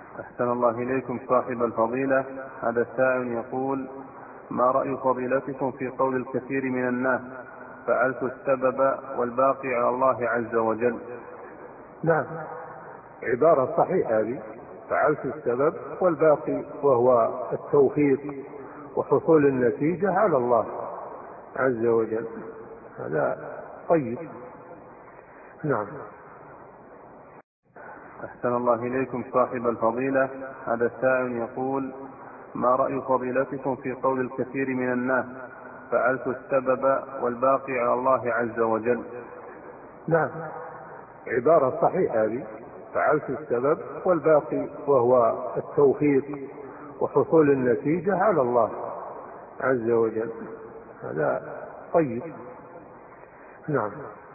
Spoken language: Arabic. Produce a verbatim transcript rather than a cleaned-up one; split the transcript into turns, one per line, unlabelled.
أحسن الله إليكم صاحب الفضيلة. هذا السائل يقول: ما رأي فضيلتكم في قول الكثير من الناس فعلت السبب والباقي على الله عز وجل؟
نعم، عبارة صحيحة هذه، فعلت السبب والباقي وهو التوفيق وحصول النتيجة على الله عز وجل. هذا طيب. نعم.
أحسن الله إليكم صاحب الفضيلة. هذا السائل يقول: ما رأي فضيلتكم في قول الكثير من الناس فعلت السبب والباقي على الله عز وجل؟
نعم، عبارة صحيحة هذه، فعلت السبب والباقي وهو التوفيق وحصول النتيجة على الله عز وجل. هذا طيب. نعم.